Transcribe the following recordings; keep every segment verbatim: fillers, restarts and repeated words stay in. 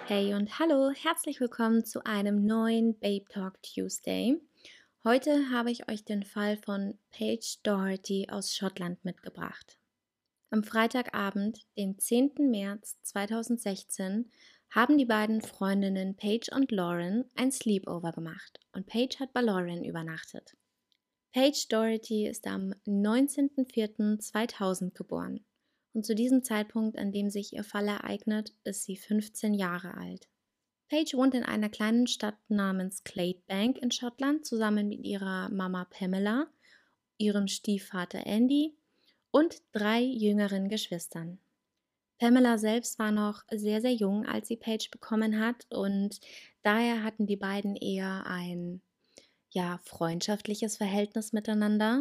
Hey und hallo, herzlich willkommen zu einem neuen Babe Talk Tuesday. Heute habe ich euch den Fall von Paige Doherty aus Schottland mitgebracht. Am Freitagabend, den zehnten März zweitausendsechzehn, haben die beiden Freundinnen Paige und Lauren ein Sleepover gemacht und Paige hat bei Lauren übernachtet. Paige Doherty ist am neunzehnten vierten zweitausend geboren und zu diesem Zeitpunkt, an dem sich ihr Fall ereignet, ist sie fünfzehn Jahre alt. Paige wohnt in einer kleinen Stadt namens Claybank in Schottland zusammen mit ihrer Mama Pamela, ihrem Stiefvater Andy und drei jüngeren Geschwistern. Pamela selbst war noch sehr, sehr jung, als sie Paige bekommen hat, und daher hatten die beiden eher ein, ja, freundschaftliches Verhältnis miteinander.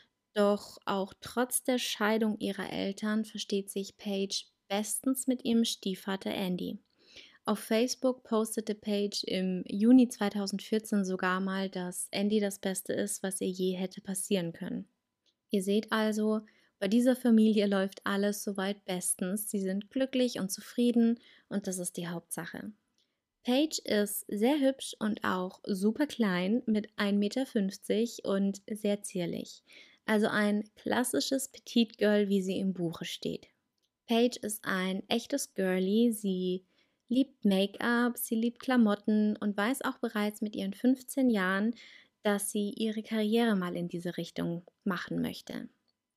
Doch auch trotz der Scheidung ihrer Eltern versteht sich Paige bestens mit ihrem Stiefvater Andy. Auf Facebook postete Paige im Juni zweitausendvierzehn sogar mal, dass Andy das Beste ist, was ihr je hätte passieren können. Ihr seht also, bei dieser Familie läuft alles soweit bestens. Sie sind glücklich und zufrieden und das ist die Hauptsache. Paige ist sehr hübsch und auch super klein mit ein Meter fünfzig und sehr zierlich. Also ein klassisches Petite Girl, wie sie im Buche steht. Paige ist ein echtes Girlie. Sie liebt Make-up, sie liebt Klamotten und weiß auch bereits mit ihren fünfzehn Jahren, dass sie ihre Karriere mal in diese Richtung machen möchte.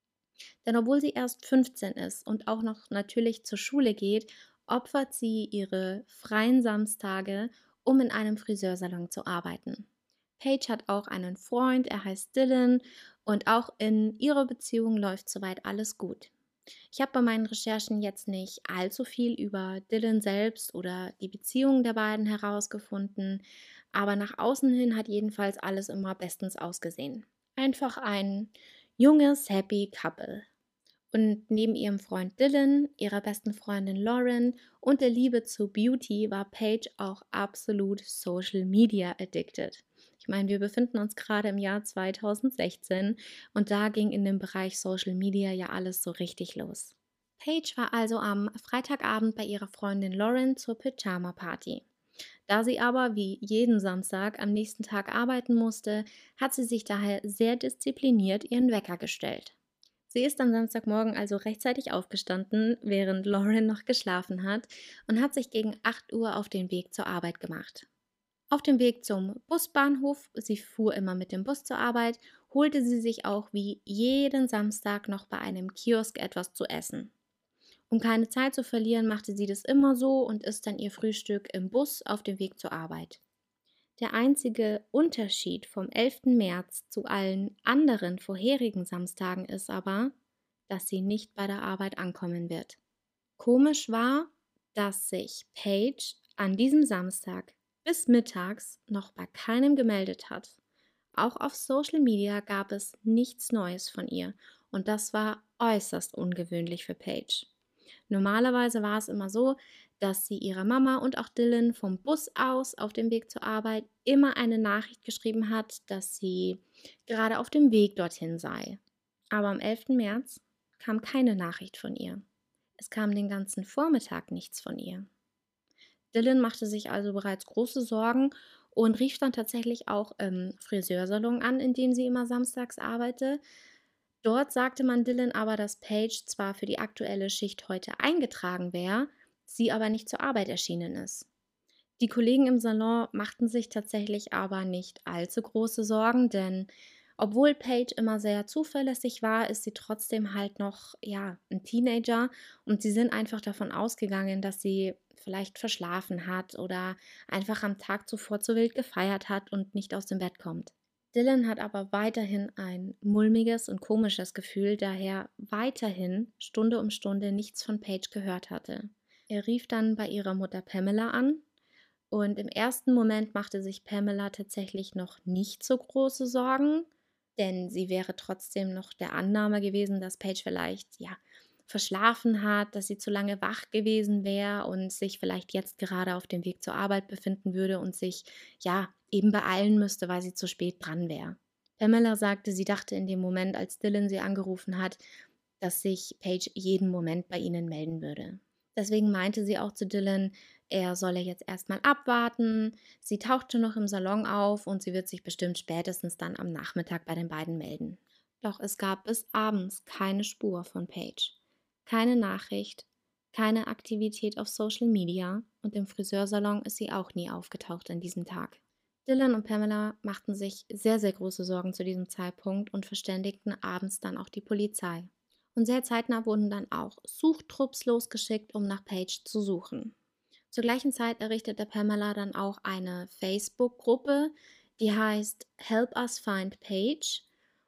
Denn obwohl sie erst fünfzehn ist und auch noch natürlich zur Schule geht, opfert sie ihre freien Samstage, um in einem Friseursalon zu arbeiten. Paige hat auch einen Freund, er heißt Dylan, und auch in ihrer Beziehung läuft soweit alles gut. Ich habe bei meinen Recherchen jetzt nicht allzu viel über Dylan selbst oder die Beziehung der beiden herausgefunden, aber nach außen hin hat jedenfalls alles immer bestens ausgesehen. Einfach ein junges, happy Couple. Und neben ihrem Freund Dylan, ihrer besten Freundin Lauren und der Liebe zu Beauty war Paige auch absolut Social Media addicted. Ich meine, wir befinden uns gerade im Jahr zweitausendsechzehn und da ging in dem Bereich Social Media ja alles so richtig los. Paige war also am Freitagabend bei ihrer Freundin Lauren zur Pyjama Party. Da sie aber wie jeden Samstag am nächsten Tag arbeiten musste, hat sie sich daher sehr diszipliniert ihren Wecker gestellt. Sie ist am Samstagmorgen also rechtzeitig aufgestanden, während Lauren noch geschlafen hat, und hat sich gegen acht Uhr auf den Weg zur Arbeit gemacht. Auf dem Weg zum Busbahnhof, sie fuhr immer mit dem Bus zur Arbeit, holte sie sich auch wie jeden Samstag noch bei einem Kiosk etwas zu essen. Um keine Zeit zu verlieren, machte sie das immer so und isst dann ihr Frühstück im Bus auf dem Weg zur Arbeit. Der einzige Unterschied vom elften März zu allen anderen vorherigen Samstagen ist aber, dass sie nicht bei der Arbeit ankommen wird. Komisch war, dass sich Paige an diesem Samstag bis mittags noch bei keinem gemeldet hat. Auch auf Social Media gab es nichts Neues von ihr und das war äußerst ungewöhnlich für Paige. Normalerweise war es immer so, dass sie ihrer Mama und auch Dylan vom Bus aus auf dem Weg zur Arbeit immer eine Nachricht geschrieben hat, dass sie gerade auf dem Weg dorthin sei. Aber am elften März kam keine Nachricht von ihr. Es kam den ganzen Vormittag nichts von ihr. Dylan machte sich also bereits große Sorgen und rief dann tatsächlich auch im Friseursalon an, in dem sie immer samstags arbeitete. Dort sagte man Dylan aber, dass Paige zwar für die aktuelle Schicht heute eingetragen wäre, sie aber nicht zur Arbeit erschienen ist. Die Kollegen im Salon machten sich tatsächlich aber nicht allzu große Sorgen, denn obwohl Paige immer sehr zuverlässig war, ist sie trotzdem halt noch, ja, ein Teenager, und sie sind einfach davon ausgegangen, dass sie vielleicht verschlafen hat oder einfach am Tag zuvor zu wild gefeiert hat und nicht aus dem Bett kommt. Dylan hat aber weiterhin ein mulmiges und komisches Gefühl, da er weiterhin Stunde um Stunde nichts von Paige gehört hatte. Er rief dann bei ihrer Mutter Pamela an, und im ersten Moment machte sich Pamela tatsächlich noch nicht so große Sorgen, denn sie wäre trotzdem noch der Annahme gewesen, dass Paige vielleicht, ja, verschlafen hat, dass sie zu lange wach gewesen wäre und sich vielleicht jetzt gerade auf dem Weg zur Arbeit befinden würde und sich, ja, eben beeilen müsste, weil sie zu spät dran wäre. Pamela sagte, sie dachte in dem Moment, als Dylan sie angerufen hat, dass sich Paige jeden Moment bei ihnen melden würde. Deswegen meinte sie auch zu Dylan, Er solle jetzt erstmal abwarten. Sie tauchte noch im Salon auf und sie wird sich bestimmt spätestens dann am Nachmittag bei den beiden melden. Doch es gab bis abends keine Spur von Paige. Keine Nachricht, keine Aktivität auf Social Media und im Friseursalon ist sie auch nie aufgetaucht an diesem Tag. Dylan und Pamela machten sich sehr, sehr große Sorgen zu diesem Zeitpunkt und verständigten abends dann auch die Polizei. Und sehr zeitnah wurden dann auch Suchtrupps losgeschickt, um nach Paige zu suchen. Zur gleichen Zeit errichtete Pamela dann auch eine Facebook-Gruppe, die heißt Help Us Find Paige.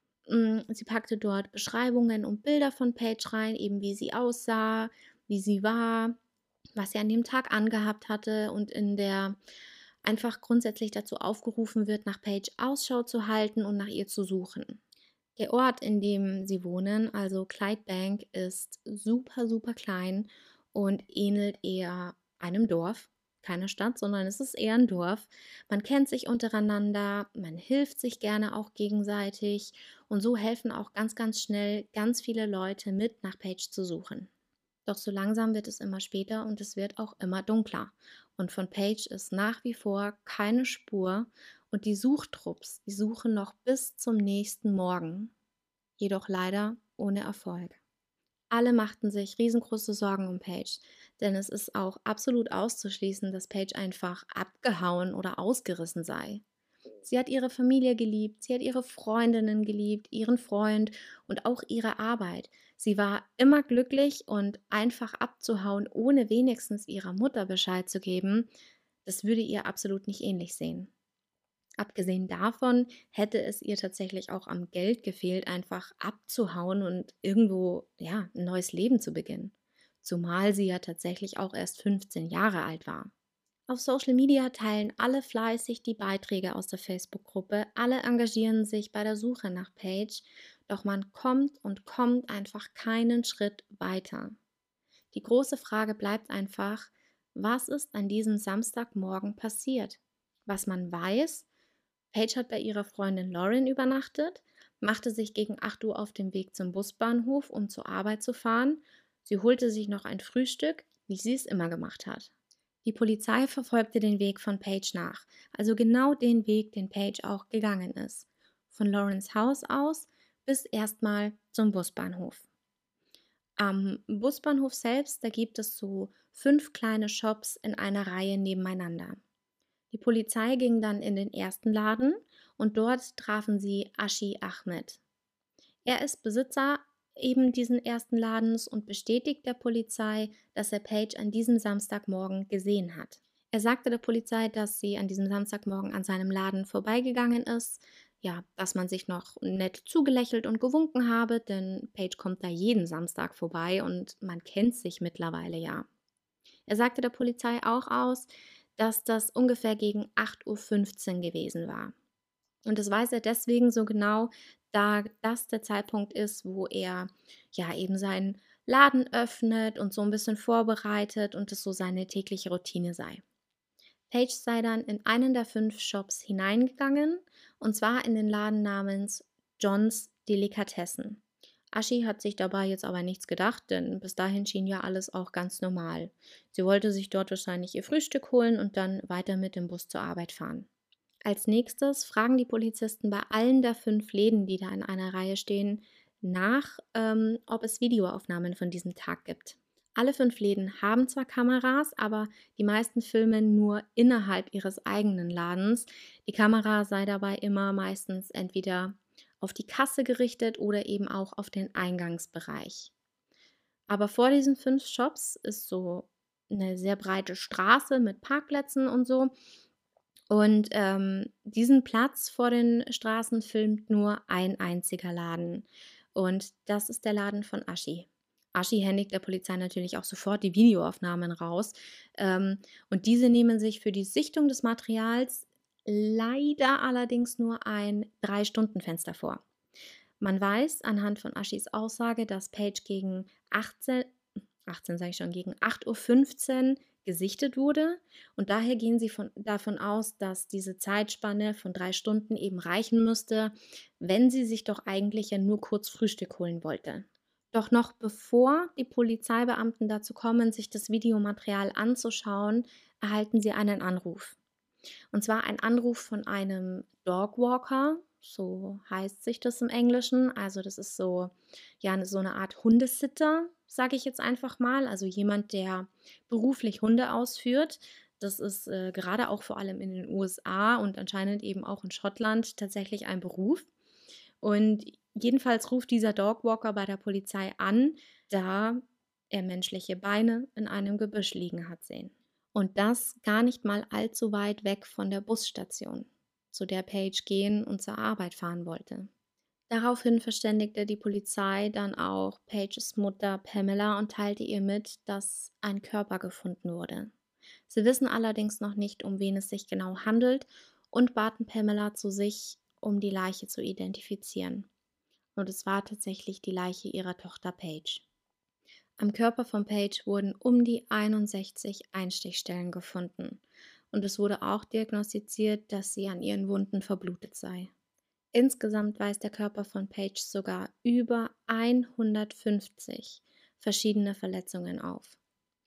Sie packte dort Beschreibungen und Bilder von Paige rein, eben wie sie aussah, wie sie war, was sie an dem Tag angehabt hatte und in der einfach grundsätzlich dazu aufgerufen wird, nach Paige Ausschau zu halten und nach ihr zu suchen. Der Ort, in dem sie wohnen, also Clydebank, ist super, super klein und ähnelt eher einem Dorf. Keine Stadt, sondern es ist eher ein Dorf. Man kennt sich untereinander, man hilft sich gerne auch gegenseitig und so helfen auch ganz, ganz schnell ganz viele Leute mit, nach Paige zu suchen. Doch so langsam wird es immer später und es wird auch immer dunkler. Und von Paige ist nach wie vor keine Spur und die Suchtrupps, die suchen noch bis zum nächsten Morgen, jedoch leider ohne Erfolg. Alle machten sich riesengroße Sorgen um Paige, denn es ist auch absolut auszuschließen, dass Paige einfach abgehauen oder ausgerissen sei. Sie hat ihre Familie geliebt, sie hat ihre Freundinnen geliebt, ihren Freund und auch ihre Arbeit. Sie war immer glücklich und einfach abzuhauen, ohne wenigstens ihrer Mutter Bescheid zu geben, das würde ihr absolut nicht ähnlich sehen. Abgesehen davon hätte es ihr tatsächlich auch am Geld gefehlt, einfach abzuhauen und irgendwo, ja, ein neues Leben zu beginnen. Zumal sie ja tatsächlich auch erst fünfzehn Jahre alt war. Auf Social Media teilen alle fleißig die Beiträge aus der Facebook-Gruppe, alle engagieren sich bei der Suche nach Paige, doch man kommt und kommt einfach keinen Schritt weiter. Die große Frage bleibt einfach, was ist an diesem Samstagmorgen passiert? Was man weiß: Paige hat bei ihrer Freundin Lauren übernachtet, machte sich gegen acht Uhr auf den Weg zum Busbahnhof, um zur Arbeit zu fahren. Sie holte sich noch ein Frühstück, wie sie es immer gemacht hat. Die Polizei verfolgte den Weg von Paige nach, also genau den Weg, den Paige auch gegangen ist. Von Laurens Haus aus bis erstmal zum Busbahnhof. Am Busbahnhof selbst, da gibt es so fünf kleine Shops in einer Reihe nebeneinander. Die Polizei ging dann in den ersten Laden und dort trafen sie Ashi Ahmed. Er ist Besitzer eben diesen ersten Ladens und bestätigt der Polizei, dass er Paige an diesem Samstagmorgen gesehen hat. Er sagte der Polizei, dass sie an diesem Samstagmorgen an seinem Laden vorbeigegangen ist, ja, dass man sich noch nett zugelächelt und gewunken habe, denn Paige kommt da jeden Samstag vorbei und man kennt sich mittlerweile ja. Er sagte der Polizei auch aus, dass das ungefähr gegen acht Uhr fünfzehn gewesen war. Und das weiß er deswegen so genau, da das der Zeitpunkt ist, wo er ja eben seinen Laden öffnet und so ein bisschen vorbereitet und es so seine tägliche Routine sei. Paige sei dann in einen der fünf Shops hineingegangen und zwar in den Laden namens John's Delikatessen. Ashi hat sich dabei jetzt aber nichts gedacht, denn bis dahin schien ja alles auch ganz normal. Sie wollte sich dort wahrscheinlich ihr Frühstück holen und dann weiter mit dem Bus zur Arbeit fahren. Als nächstes fragen die Polizisten bei allen der fünf Läden, die da in einer Reihe stehen, nach, ähm, ob es Videoaufnahmen von diesem Tag gibt. Alle fünf Läden haben zwar Kameras, aber die meisten filmen nur innerhalb ihres eigenen Ladens. Die Kamera sei dabei immer meistens entweder auf die Kasse gerichtet oder eben auch auf den Eingangsbereich. Aber vor diesen fünf Shops ist so eine sehr breite Straße mit Parkplätzen und so. Und ähm, diesen Platz vor den Straßen filmt nur ein einziger Laden. Und das ist der Laden von Ashi. Ashi händigt der Polizei natürlich auch sofort die Videoaufnahmen raus. Ähm, und diese nehmen sich für die Sichtung des Materials leider allerdings nur ein Drei-Stunden-Fenster vor. Man weiß anhand von Ashis Aussage, dass Paige gegen achtzehn, achtzehn sage ich schon, gegen acht Uhr fünfzehn gesichtet wurde und daher gehen sie von, davon aus, dass diese Zeitspanne von drei Stunden eben reichen müsste, wenn sie sich doch eigentlich ja nur kurz Frühstück holen wollte. Doch noch bevor die Polizeibeamten dazu kommen, sich das Videomaterial anzuschauen, erhalten sie einen Anruf. Und zwar ein Anruf von einem Dogwalker, so heißt sich das im Englischen. Also das ist so, ja, so eine Art Hundesitter, sage ich jetzt einfach mal. Also jemand, der beruflich Hunde ausführt. Das ist äh, gerade auch vor allem in den U S A und anscheinend eben auch in Schottland tatsächlich ein Beruf. Und jedenfalls ruft dieser Dogwalker bei der Polizei an, da er menschliche Beine in einem Gebüsch liegen hat sehen. Und das gar nicht mal allzu weit weg von der Busstation, zu der Paige gehen und zur Arbeit fahren wollte. Daraufhin verständigte die Polizei dann auch Paiges Mutter Pamela und teilte ihr mit, dass ein Körper gefunden wurde. Sie wissen allerdings noch nicht, um wen es sich genau handelt und baten Pamela zu sich, um die Leiche zu identifizieren. Und es war tatsächlich die Leiche ihrer Tochter Paige. Am Körper von Paige wurden um die einundsechzig Einstichstellen gefunden und es wurde auch diagnostiziert, dass sie an ihren Wunden verblutet sei. Insgesamt weist der Körper von Paige sogar über hundertfünfzig verschiedene Verletzungen auf.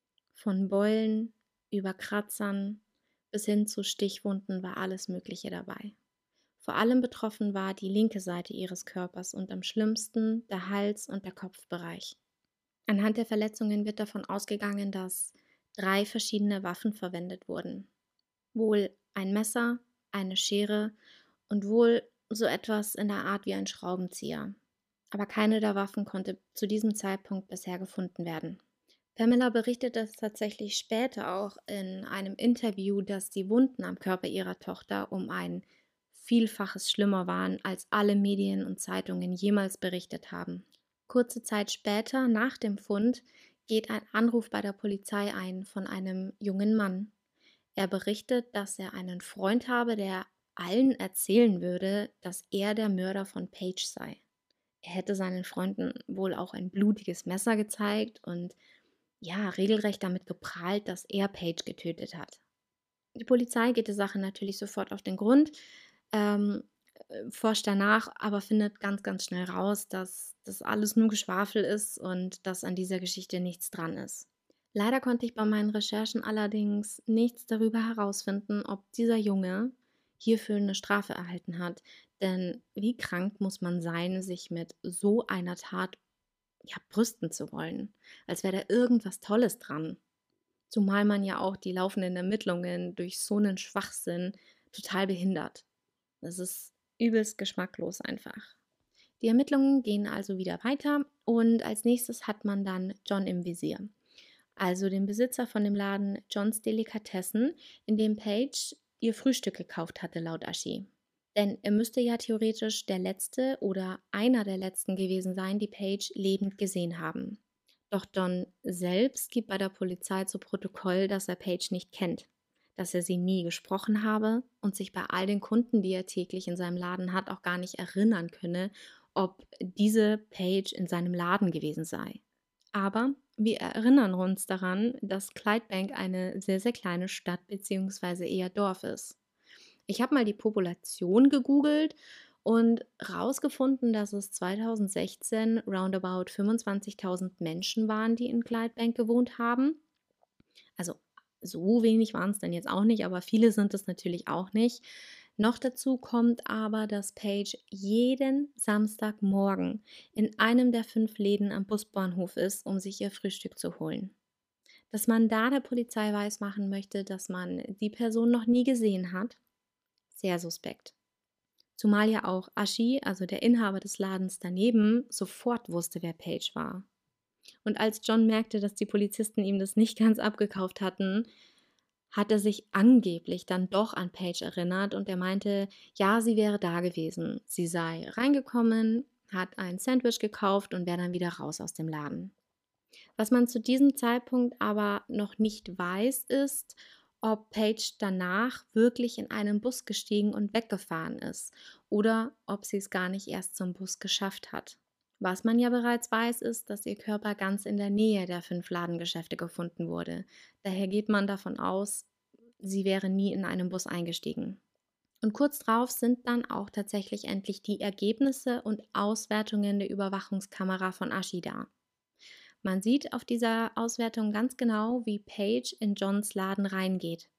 Von Beulen über Kratzern bis hin zu Stichwunden war alles Mögliche dabei. Vor allem betroffen war die linke Seite ihres Körpers und am schlimmsten der Hals- und der Kopfbereich. Anhand der Verletzungen wird davon ausgegangen, dass drei verschiedene Waffen verwendet wurden. Wohl ein Messer, eine Schere und wohl so etwas in der Art wie ein Schraubenzieher. Aber keine der Waffen konnte zu diesem Zeitpunkt bisher gefunden werden. Pamela berichtete tatsächlich später auch in einem Interview, dass die Wunden am Körper ihrer Tochter um ein Vielfaches schlimmer waren, als alle Medien und Zeitungen jemals berichtet haben. Kurze Zeit später, nach dem Fund, geht ein Anruf bei der Polizei ein von einem jungen Mann. Er berichtet, dass er einen Freund habe, der allen erzählen würde, dass er der Mörder von Paige sei. Er hätte seinen Freunden wohl auch ein blutiges Messer gezeigt und ja, regelrecht damit geprahlt, dass er Paige getötet hat. Die Polizei geht der Sache natürlich sofort auf den Grund, ähm, äh, forscht danach, aber findet ganz, ganz schnell raus, dass das alles nur Geschwafel ist und dass an dieser Geschichte nichts dran ist. Leider konnte ich bei meinen Recherchen allerdings nichts darüber herausfinden, ob dieser Junge hierfür eine Strafe erhalten hat. Denn wie krank muss man sein, sich mit so einer Tat ja, brüsten zu wollen, als wäre da irgendwas Tolles dran. Zumal man ja auch die laufenden Ermittlungen durch so einen Schwachsinn total behindert. Das ist übelst geschmacklos einfach. Die Ermittlungen gehen also wieder weiter und als nächstes hat man dann John im Visier. Also den Besitzer von dem Laden Johns Delikatessen, in dem Paige ihr Frühstück gekauft hatte, laut Aschi. Denn er müsste ja theoretisch der letzte oder einer der letzten gewesen sein, die Paige lebend gesehen haben. Doch John selbst gibt bei der Polizei zu Protokoll, dass er Paige nicht kennt, dass er sie nie gesprochen habe und sich bei all den Kunden, die er täglich in seinem Laden hat, auch gar nicht erinnern könne, ob diese Paige in seinem Laden gewesen sei. Aber wir erinnern uns daran, dass Clydebank eine sehr, sehr kleine Stadt bzw. eher Dorf ist. Ich habe mal die Population gegoogelt und rausgefunden, dass es zweitausendsechzehn roundabout fünfundzwanzigtausend Menschen waren, die in Clydebank gewohnt haben. Also so wenig waren es dann jetzt auch nicht, aber viele sind es natürlich auch nicht. Noch dazu kommt aber, dass Paige jeden Samstagmorgen in einem der fünf Läden am Busbahnhof ist, um sich ihr Frühstück zu holen. Dass man da der Polizei weismachen möchte, dass man die Person noch nie gesehen hat, sehr suspekt. Zumal ja auch Aschi, also der Inhaber des Ladens daneben, sofort wusste, wer Paige war. Und als John merkte, dass die Polizisten ihm das nicht ganz abgekauft hatten, hat er sich angeblich dann doch an Paige erinnert und er meinte, ja, sie wäre da gewesen. Sie sei reingekommen, hat ein Sandwich gekauft und wäre dann wieder raus aus dem Laden. Was man zu diesem Zeitpunkt aber noch nicht weiß, ist, ob Paige danach wirklich in einen Bus gestiegen und weggefahren ist oder ob sie es gar nicht erst zum Bus geschafft hat. Was man ja bereits weiß, ist, dass ihr Körper ganz in der Nähe der fünf Ladengeschäfte gefunden wurde. Daher geht man davon aus, sie wäre nie in einen Bus eingestiegen. Und kurz darauf sind dann auch tatsächlich endlich die Ergebnisse und Auswertungen der Überwachungskamera von Aschi da. Man sieht auf dieser Auswertung ganz genau, wie Paige in Johns Laden reingeht.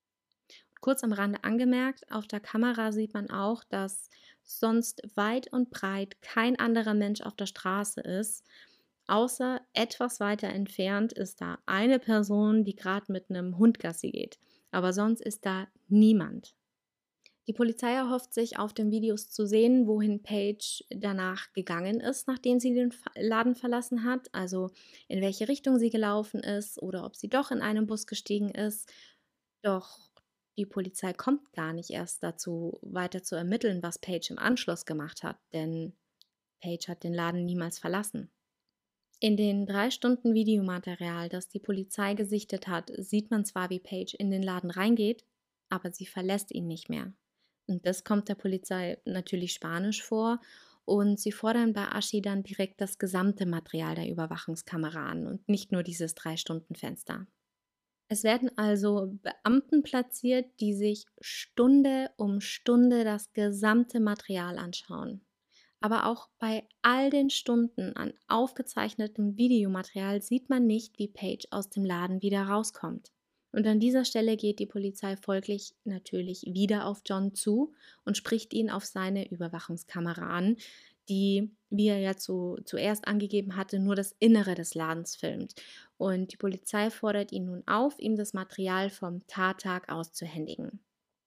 Kurz am Rande angemerkt, auf der Kamera sieht man auch, dass sonst weit und breit kein anderer Mensch auf der Straße ist. Außer etwas weiter entfernt ist da eine Person, die gerade mit einem Hund Gassi geht. Aber sonst ist da niemand. Die Polizei erhofft sich auf den Videos zu sehen, wohin Paige danach gegangen ist, nachdem sie den Fa- Laden verlassen hat. Also in welche Richtung sie gelaufen ist oder ob sie doch in einen Bus gestiegen ist. Doch die Polizei kommt gar nicht erst dazu, weiter zu ermitteln, was Paige im Anschluss gemacht hat, denn Paige hat den Laden niemals verlassen. In den drei Stunden Videomaterial, das die Polizei gesichtet hat, sieht man zwar, wie Paige in den Laden reingeht, aber sie verlässt ihn nicht mehr. Und das kommt der Polizei natürlich spanisch vor und sie fordern bei Aschi dann direkt das gesamte Material der Überwachungskamera an und nicht nur dieses drei-Stunden-Fenster. Es werden also Beamten platziert, die sich Stunde um Stunde das gesamte Material anschauen. Aber auch bei all den Stunden an aufgezeichnetem Videomaterial sieht man nicht, wie Paige aus dem Laden wieder rauskommt. Und an dieser Stelle geht die Polizei folglich natürlich wieder auf John zu und spricht ihn auf seine Überwachungskamera an, die, wie er ja zu, zuerst angegeben hatte, nur das Innere des Ladens filmt. Und die Polizei fordert ihn nun auf, ihm das Material vom Tattag auszuhändigen.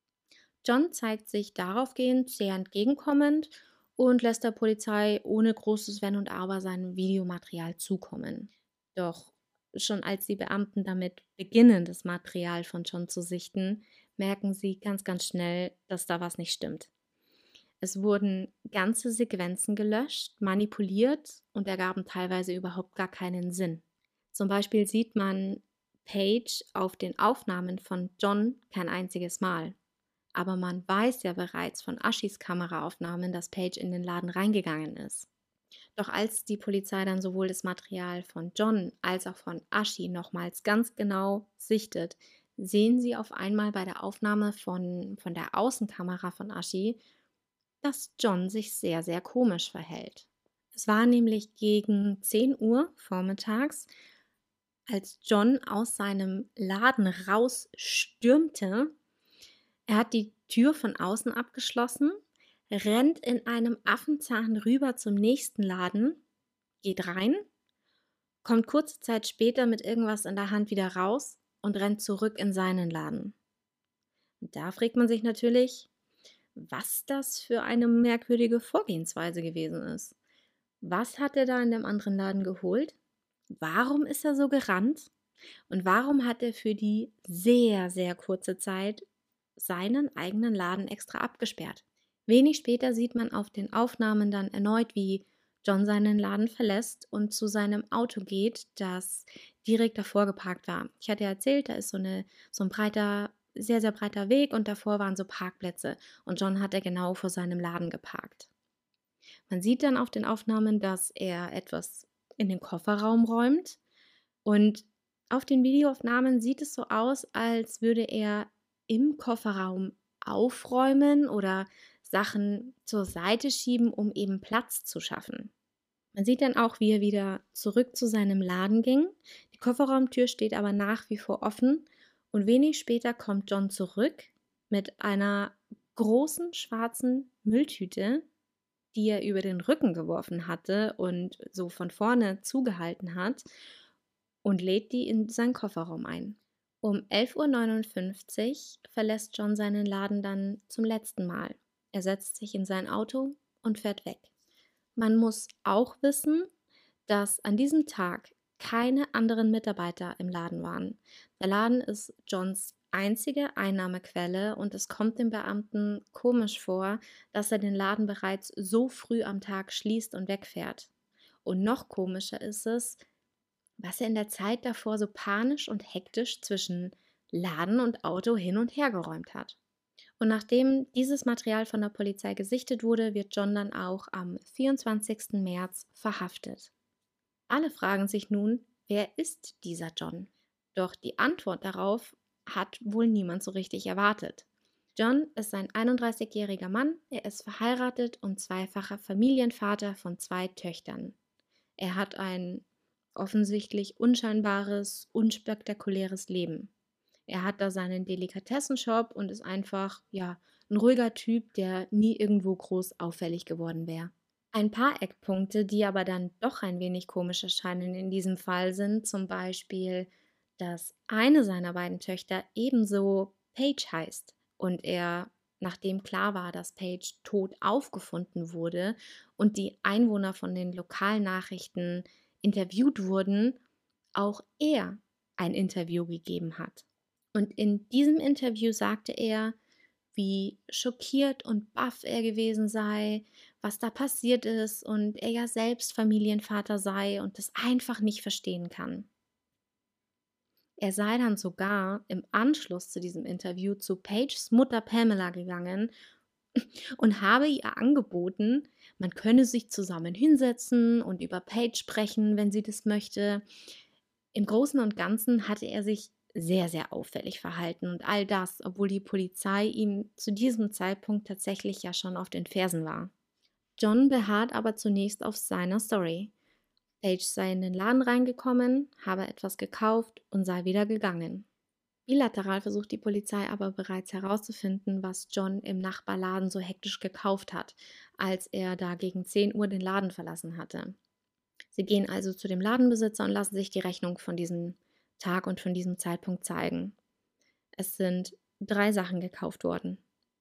John zeigt sich daraufgehend sehr entgegenkommend und lässt der Polizei ohne großes Wenn und Aber sein Videomaterial zukommen. Doch schon als die Beamten damit beginnen, das Material von John zu sichten, merken sie ganz, ganz schnell, dass da was nicht stimmt. Es wurden ganze Sequenzen gelöscht, manipuliert und ergaben teilweise überhaupt gar keinen Sinn. Zum Beispiel sieht man Paige auf den Aufnahmen von John kein einziges Mal. Aber man weiß ja bereits von Aschis Kameraaufnahmen, dass Paige in den Laden reingegangen ist. Doch als die Polizei dann sowohl das Material von John als auch von Aschi nochmals ganz genau sichtet, sehen sie auf einmal bei der Aufnahme von, von der Außenkamera von Aschi, dass John sich sehr, sehr komisch verhält. Es war nämlich gegen zehn Uhr vormittags, als John aus seinem Laden rausstürmte. Er hat die Tür von außen abgeschlossen, rennt in einem Affenzahn rüber zum nächsten Laden, geht rein, kommt kurze Zeit später mit irgendwas in der Hand wieder raus und rennt zurück in seinen Laden. Und da fragt man sich natürlich, was das für eine merkwürdige Vorgehensweise gewesen ist. Was hat er da in dem anderen Laden geholt? Warum ist er so gerannt? Und warum hat er für die sehr, sehr kurze Zeit seinen eigenen Laden extra abgesperrt? Wenig später sieht man auf den Aufnahmen dann erneut, wie John seinen Laden verlässt und zu seinem Auto geht, das direkt davor geparkt war. Ich hatte ja erzählt, da ist so, eine, so ein breiter, sehr, sehr breiter Weg und davor waren so Parkplätze und John hat er genau vor seinem Laden geparkt. Man sieht dann auf den Aufnahmen, dass er etwas in den Kofferraum räumt und auf den Videoaufnahmen sieht es so aus, als würde er im Kofferraum aufräumen oder Sachen zur Seite schieben, um eben Platz zu schaffen. Man sieht dann auch, wie er wieder zurück zu seinem Laden ging. Die Kofferraumtür steht aber nach wie vor offen und wenig später kommt John zurück mit einer großen schwarzen Mülltüte, die er über den Rücken geworfen hatte und so von vorne zugehalten hat und lädt die in seinen Kofferraum ein. Um elf Uhr neunundfünfzig verlässt John seinen Laden dann zum letzten Mal. Er setzt sich in sein Auto und fährt weg. Man muss auch wissen, dass an diesem Tag keine anderen Mitarbeiter im Laden waren. Der Laden ist Johns einzige Einnahmequelle und es kommt dem Beamten komisch vor, dass er den Laden bereits so früh am Tag schließt und wegfährt. Und noch komischer ist es, was er in der Zeit davor so panisch und hektisch zwischen Laden und Auto hin und her geräumt hat. Und nachdem dieses Material von der Polizei gesichtet wurde, wird John dann auch am vierundzwanzigsten März verhaftet. Alle fragen sich nun, wer ist dieser John? Doch die Antwort darauf hat wohl niemand so richtig erwartet. John ist ein einunddreißigjähriger Mann, er ist verheiratet und zweifacher Familienvater von zwei Töchtern. Er hat ein offensichtlich unscheinbares, unspektakuläres Leben. Er hat da seinen Delikatessenshop und ist einfach, ja, ein ruhiger Typ, der nie irgendwo groß auffällig geworden wäre. Ein paar Eckpunkte, die aber dann doch ein wenig komisch erscheinen in diesem Fall sind zum Beispiel, dass eine seiner beiden Töchter ebenso Paige heißt und er, nachdem klar war, dass Paige tot aufgefunden wurde und die Einwohner von den Lokalnachrichten interviewt wurden, auch er ein Interview gegeben hat. Und in diesem Interview sagte er, wie schockiert und baff er gewesen sei, was da passiert ist und er ja selbst Familienvater sei und das einfach nicht verstehen kann. Er sei dann sogar im Anschluss zu diesem Interview zu Paiges Mutter Pamela gegangen und habe ihr angeboten, man könne sich zusammen hinsetzen und über Paige sprechen, wenn sie das möchte. Im Großen und Ganzen hatte er sich sehr, sehr auffällig verhalten und all das, obwohl die Polizei ihm zu diesem Zeitpunkt tatsächlich ja schon auf den Fersen war. John beharrt aber zunächst auf seiner Story. Paige sei in den Laden reingekommen, habe etwas gekauft und sei wieder gegangen. Bilateral versucht die Polizei aber bereits herauszufinden, was John im Nachbarladen so hektisch gekauft hat, als er da gegen zehn Uhr den Laden verlassen hatte. Sie gehen also zu dem Ladenbesitzer und lassen sich die Rechnung von diesem Tag und von diesem Zeitpunkt zeigen. Es sind drei Sachen gekauft worden: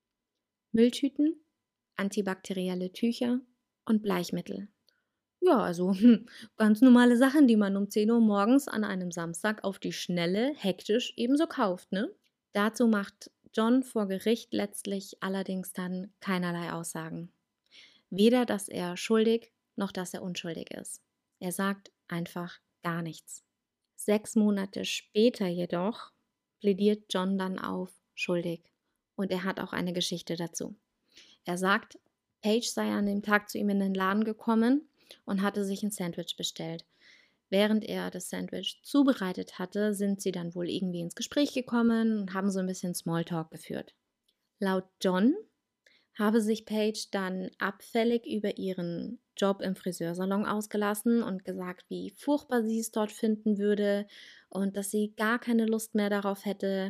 Mülltüten, antibakterielle Tücher und Bleichmittel. Ja, also hm, ganz normale Sachen, die man um zehn Uhr morgens an einem Samstag auf die Schnelle, hektisch ebenso kauft, ne? Dazu macht John vor Gericht letztlich allerdings dann keinerlei Aussagen. Weder, dass er schuldig noch dass er unschuldig ist. Er sagt einfach gar nichts. Sechs Monate später jedoch plädiert John dann auf schuldig. Und er hat auch eine Geschichte dazu. Er sagt, Paige sei an dem Tag zu ihm in den Laden gekommen und hatte sich ein Sandwich bestellt. Während er das Sandwich zubereitet hatte, sind sie dann wohl irgendwie ins Gespräch gekommen und haben so ein bisschen Smalltalk geführt. Laut John habe sich Paige dann abfällig über ihren Job im Friseursalon ausgelassen und gesagt, wie furchtbar sie es dort finden würde und dass sie gar keine Lust mehr darauf hätte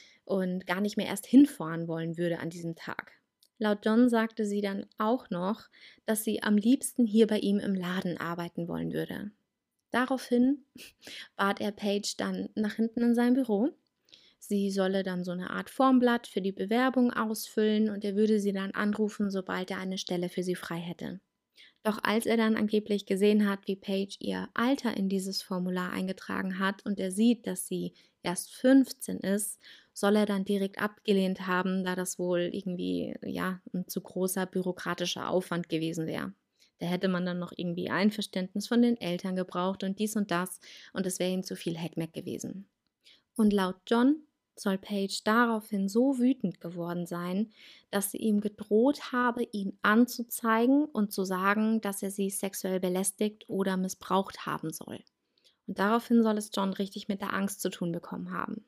und gar nicht mehr erst hinfahren wollen würde an diesem Tag. Laut John sagte sie dann auch noch, dass sie am liebsten hier bei ihm im Laden arbeiten wollen würde. Daraufhin bat er Paige dann nach hinten in sein Büro. Sie solle dann so eine Art Formblatt für die Bewerbung ausfüllen und er würde sie dann anrufen, sobald er eine Stelle für sie frei hätte. Doch als er dann angeblich gesehen hat, wie Paige ihr Alter in dieses Formular eingetragen hat und er sieht, dass sie erst fünfzehn ist, soll er dann direkt abgelehnt haben, da das wohl irgendwie, ja, ein zu großer bürokratischer Aufwand gewesen wäre. Da hätte man dann noch irgendwie Einverständnis von den Eltern gebraucht und dies und das und es wäre ihm zu viel Heckmeck gewesen. Und laut John soll Paige daraufhin so wütend geworden sein, dass sie ihm gedroht habe, ihn anzuzeigen und zu sagen, dass er sie sexuell belästigt oder missbraucht haben soll. Und daraufhin soll es John richtig mit der Angst zu tun bekommen haben.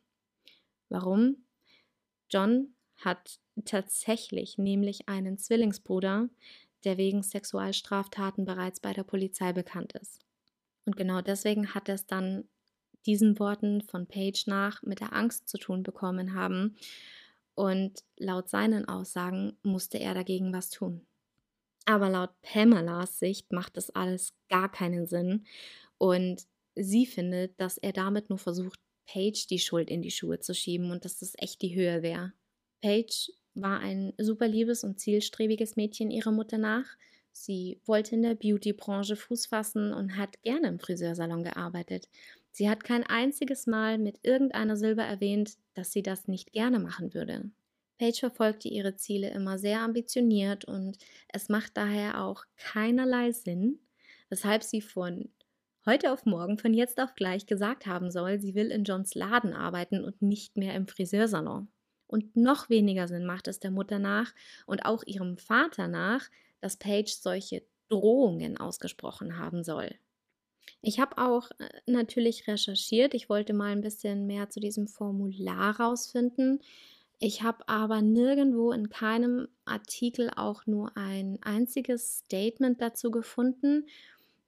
Warum? John hat tatsächlich nämlich einen Zwillingsbruder, der wegen Sexualstraftaten bereits bei der Polizei bekannt ist. Und genau deswegen hat er es dann diesen Worten von Paige nach mit der Angst zu tun bekommen haben. Und laut seinen Aussagen musste er dagegen was tun. Aber laut Pamelas Sicht macht das alles gar keinen Sinn. Und sie findet, dass er damit nur versucht, Paige die Schuld in die Schuhe zu schieben und dass das echt die Höhe wäre. Paige war ein super liebes und zielstrebiges Mädchen ihrer Mutter nach. Sie wollte in der Beauty-Branche Fuß fassen und hat gerne im Friseursalon gearbeitet. Sie hat kein einziges Mal mit irgendeiner Silbe erwähnt, dass sie das nicht gerne machen würde. Paige verfolgte ihre Ziele immer sehr ambitioniert und es macht daher auch keinerlei Sinn, weshalb sie von heute auf morgen, von jetzt auf gleich gesagt haben soll, sie will in Johns Laden arbeiten und nicht mehr im Friseursalon. Und noch weniger Sinn macht es der Mutter nach und auch ihrem Vater nach, dass Paige solche Drohungen ausgesprochen haben soll. Ich habe auch äh, natürlich recherchiert. Ich wollte mal ein bisschen mehr zu diesem Formular rausfinden. Ich habe aber nirgendwo in keinem Artikel auch nur ein einziges Statement dazu gefunden.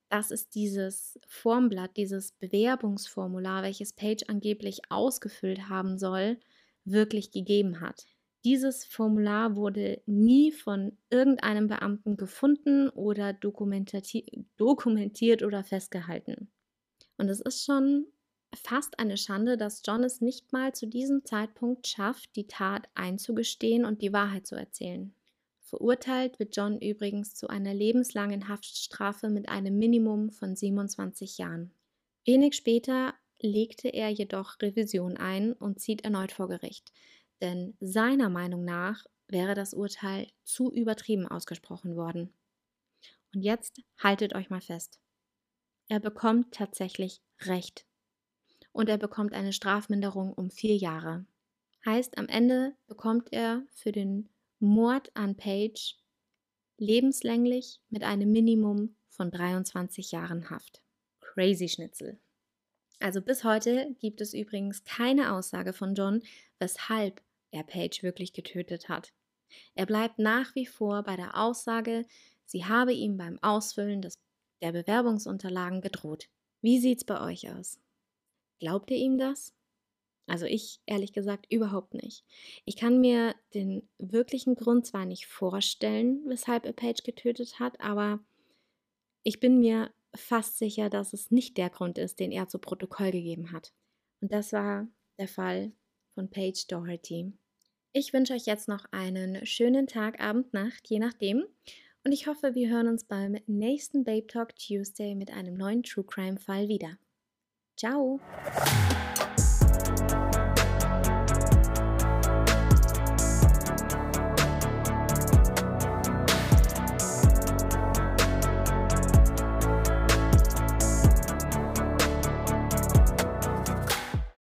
dass es dieses Formblatt, dieses Bewerbungsformular, welches Paige angeblich ausgefüllt haben soll, wirklich gegeben hat. Dieses Formular wurde nie von irgendeinem Beamten gefunden oder dokumentiert oder festgehalten. Und es ist schon fast eine Schande, dass John es nicht mal zu diesem Zeitpunkt schafft, die Tat einzugestehen und die Wahrheit zu erzählen. Verurteilt wird John übrigens zu einer lebenslangen Haftstrafe mit einem Minimum von siebenundzwanzig Jahren. Wenig später legte er jedoch Revision ein und zieht erneut vor Gericht, denn seiner Meinung nach wäre das Urteil zu übertrieben ausgesprochen worden. Und jetzt haltet euch mal fest. Er bekommt tatsächlich Recht. Und er bekommt eine Strafminderung um vier Jahre. Heißt, am Ende bekommt er für den Mord an Paige lebenslänglich mit einem Minimum von dreiundzwanzig Jahren Haft. Crazy Schnitzel. Also bis heute gibt es übrigens keine Aussage von John, weshalb er Paige wirklich getötet hat. Er bleibt nach wie vor bei der Aussage, sie habe ihm beim Ausfüllen des, der Bewerbungsunterlagen gedroht. Wie sieht's bei euch aus? Glaubt ihr ihm das? Also ich ehrlich gesagt überhaupt nicht. Ich kann mir den wirklichen Grund zwar nicht vorstellen, weshalb er Paige getötet hat, aber ich bin mir fast sicher, dass es nicht der Grund ist, den er zu Protokoll gegeben hat. Und das war der Fall von Paige Doherty. Ich wünsche euch jetzt noch einen schönen Tag, Abend, Nacht, je nachdem. Und ich hoffe, wir hören uns beim nächsten Babe Talk Tuesday mit einem neuen True Crime Fall wieder. Ciao!